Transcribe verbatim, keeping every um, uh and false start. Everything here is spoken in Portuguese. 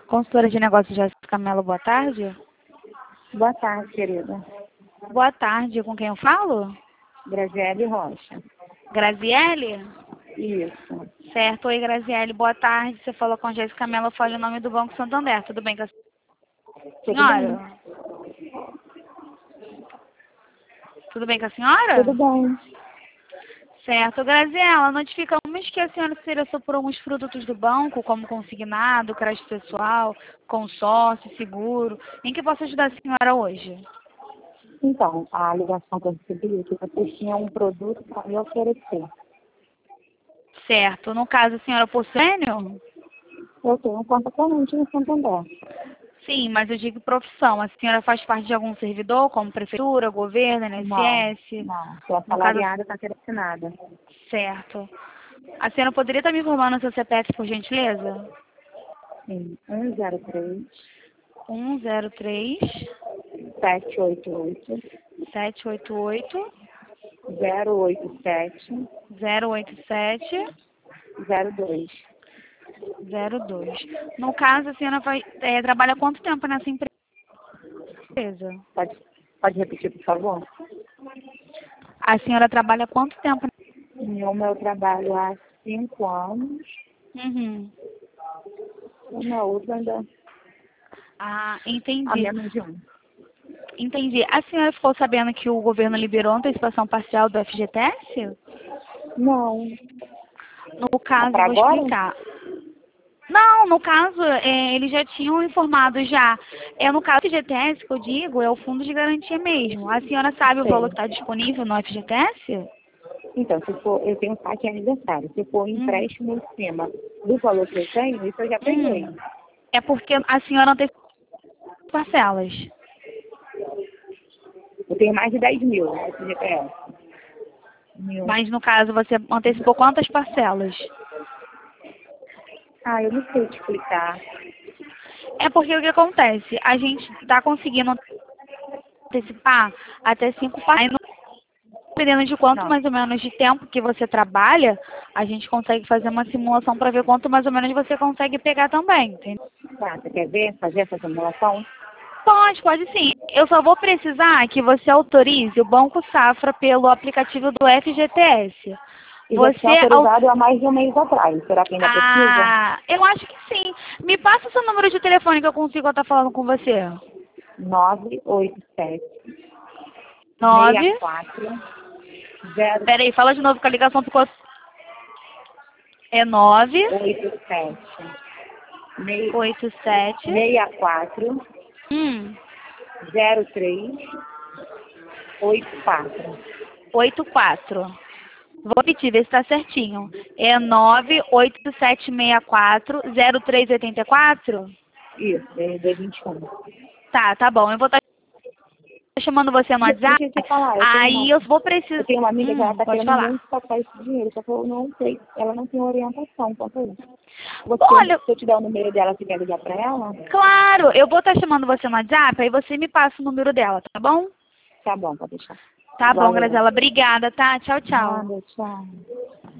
Consultora de negócios Jéssica Mello, boa tarde. Boa tarde, querida. Boa tarde, com quem eu falo? Graziele Rocha. Graziele? Isso. Certo, oi Graziele, boa tarde. Você falou com a Jéssica Mello, eu falo em nome do Banco Santander. Tudo bem com a Tudo senhora? bem? Tudo bem com a senhora? Tudo bem. Certo, Graziela, notificamos que a senhora se interessou por alguns produtos do banco, como consignado, crédito pessoal, consórcio, seguro. Em que posso ajudar a senhora hoje? Então, a ligação que eu recebi é que vocês tinham um produto para me oferecer. Certo, no caso a senhora possui Sênior? Eu tenho conta corrente no Santander. Sim, mas eu digo profissão. A senhora faz parte de algum servidor, como prefeitura, governo, Não, I N S S? não. Sou No caso, assalariada carteira assinada. certo. A senhora poderia estar me informando o seu C P F, por gentileza? Sim. um zero três, um zero três, sete oito oito, sete oito oito, zero oito sete, zero oito sete, zero dois. zero dois. No caso, a senhora vai, é, trabalha há quanto tempo nessa empresa? Pode, pode repetir, por favor? A senhora trabalha há quanto tempo? No meu trabalho há cinco anos. Uhum. E na outra ainda Ah, há entendi. menos de um. Entendi. A senhora ficou sabendo que o governo liberou a antecipação parcial do F G T S? Não. No É caso, para vou agora? explicar. Não, no caso, é, eles já tinham informado já. É, no caso do F G T S, que eu digo, é o fundo de garantia mesmo. A senhora sabe o valor Sei. que está disponível no F G T S? Então, se for, eu tenho um saque aniversário. Se for um Hum. empréstimo em cima do valor que eu tenho, isso eu já peguei. Hum. É porque a senhora não tem parcelas. Eu tenho mais de dez mil no F G T S. Mil. Mas, no caso, você antecipou quantas parcelas? Ah, eu não sei te explicar. É porque o que acontece? A gente está conseguindo antecipar até cinco parcelas. Dependendo de quanto Não. mais ou menos de tempo que você trabalha, a gente consegue fazer uma simulação para ver quanto mais ou menos você consegue pegar também, entendeu? Tá, você quer ver, fazer essa simulação? Pode, pode sim. Eu só vou precisar que você autorize o Banco Safra pelo aplicativo do F G T S. E já tinha Você... au- autorizado há mais de um mês atrás. Será que ainda precisa? Ah, eu acho que sim. Me passa o seu número de telefone que eu consigo estar falando com você. nove oito sete, Nove. seis quatro, zero Peraí, fala de novo que a ligação ficou... É nove oito sete, oito sete seis quatro, hum, zero três, oito quatro. oito quatro. Vou repetir, ver se está certinho. É nove oito sete seis quatro zero três oito quatro? Isso, D vinte e um. Tá, tá bom. Eu vou estar chamando você no De- WhatsApp. Deixa eu te falar, eu tenho Aí uma, eu vou eu precisar... tenho uma amiga que ela Hum, está pode querendo falar. muito sacar esse dinheiro, só que eu não sei, ela não tem orientação quanto a isso. Você, Olha, se eu te der o número dela, você quer ligar para ela? claro, eu vou estar chamando você no WhatsApp, aí você me passa o número dela, tá bom? Tá bom, pode deixar. Tá bom, Valeu. Graziela. Obrigada, tá? Tchau, tchau. Nada, tchau.